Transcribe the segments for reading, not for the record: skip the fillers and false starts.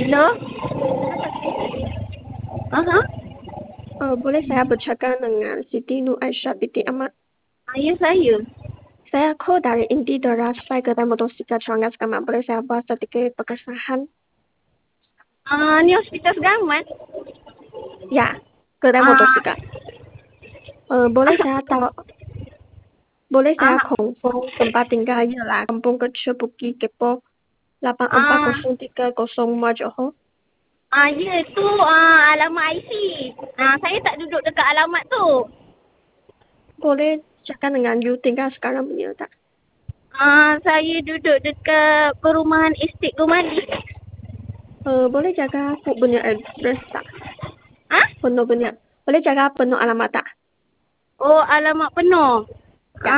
Hello? Aha. Boleh saya bercakap dengan Siti Nur Aisyah binti Ahmad. Ya, saya. Saya call dari Inti Deras supaya kedai motosikal Serangga Sekamat. Boleh saya buat sedikit perkesahan? Ni hospital Selamat. Ya, kedai Ah, motosikal. Boleh saya tahu, boleh saya ah, confirm tempat tinggal ialah Kampung Kecil Bukit Kepong ah, 840305 Johor. ya tu alamat IC. Saya tak duduk dekat alamat tu. Boleh cakap dengan you tinggal sekarang punya tak? Saya duduk dekat perumahan Estate Gomali. Boleh jaga aku punya address tak? Ah? Penuh punya. Boleh jaga penuh alamat tak? Oh, alamat penuh. Ya.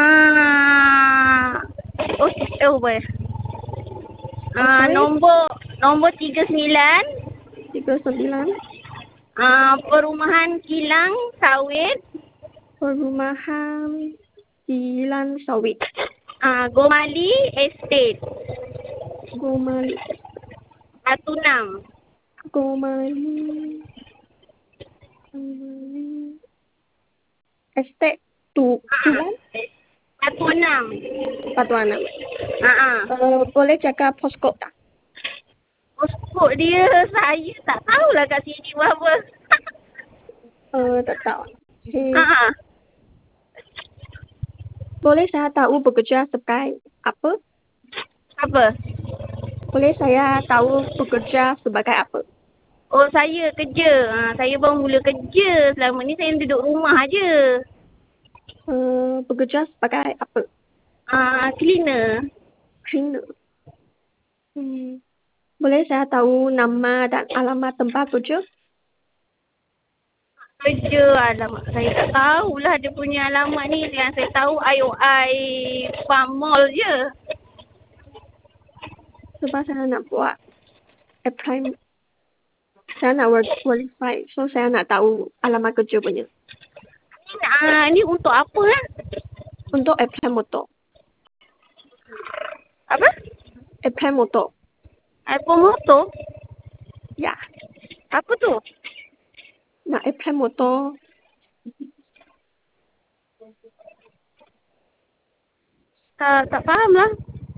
Boleh. Sorry, Nombor 39. 39 Perumahan Kilang Sawit. Perumahan Kilang Sawit. Gomali Estate. Gomali. 16. Gomali. Gomali. Estate Tulan 16. Patuana. Ah. Boleh jaga postcode tak? Postcode dia saya tak tahulah kat sini berapa. Tak tahu. Okay. Ah. Boleh saya tahu bekerja sebagai apa? Apa? Boleh saya tahu bekerja sebagai apa? Oh, saya kerja. Saya baru mula kerja. Selama ni saya duduk rumah aje. Bekerja sebagai apa? Cleaner. Cleaner. Boleh saya tahu nama dan alamat tempat kerja? Kerja alamat. Saya tak tahulah dia punya alamat ni. Yang saya tahu IOI Farm Mall je. Sebab saya nak buat apply, saya nak verify, so saya nak tahu alamat kerja punya. Ni untuk apa Untuk apply motor. Apa? Apply motor. iPhone motor? Ya, Apa tu? nak apply motor. Tak faham lah.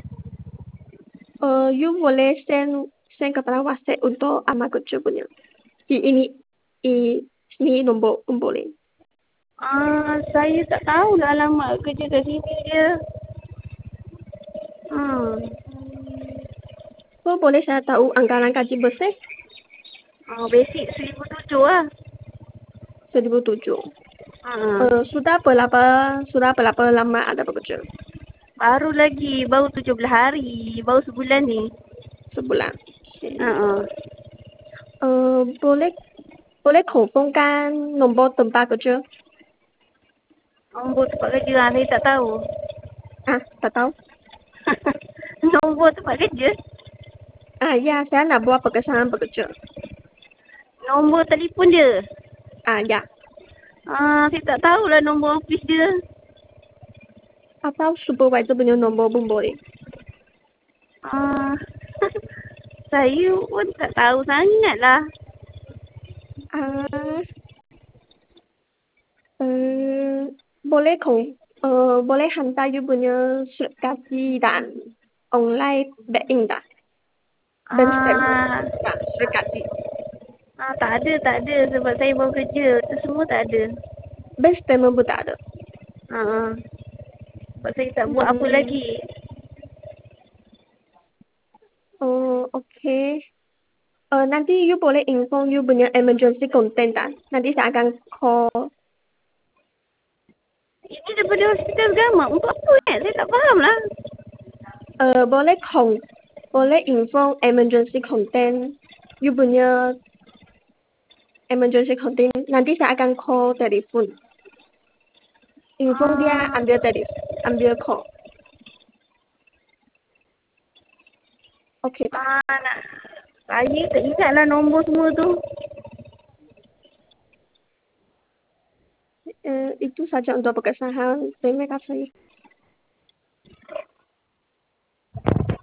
You boleh send kepada WhatsApp untuk alamat kerja punya. Ini nombor boleh. Saya tak tahulah alamat kerja kat sini dia. So boleh saya tahu anggaran gaji bersih? Basic 1,007 lah. 1,007. Ha. Sudah berapa lama ada bekerja? Baru 17 hari. Baru sebulan ni. Sebulan. Okay. Ha. Boleh confirmkan nombor tempat kerja? Nombor tempat kerja saya tak tahu. Tak tahu. Nombor tempat kerja? Ya, saya nak buat perkesahan bekerja. Nombor telefon dia? Ya. Saya tak tahulah nombor office dia. Atau supervisor punya nombor pun boleh. Saya pun tak tahu sangat lah. Boleh hantar you punya surat gaji dan online banking tak? Bank statement tak, surat gaji. Tak ada sebab saya baru kerja. Itu semua tak ada. Bank statement pun tak ada. Sebab saya tak buat apa lagi. Okay. Nanti you boleh inform you punya emergency content tak? Nanti saya akan call. Ini daripada hospital Gama. Untuk apa Saya tak faham lah. Boleh inform emergency content. You punya emergency content. Nanti saya akan call telefon. Inform dia ambil call. Okay tak? Saya tak ingat lah nombor semua tu. Itu saja untuk perkesahan. Terima kasih.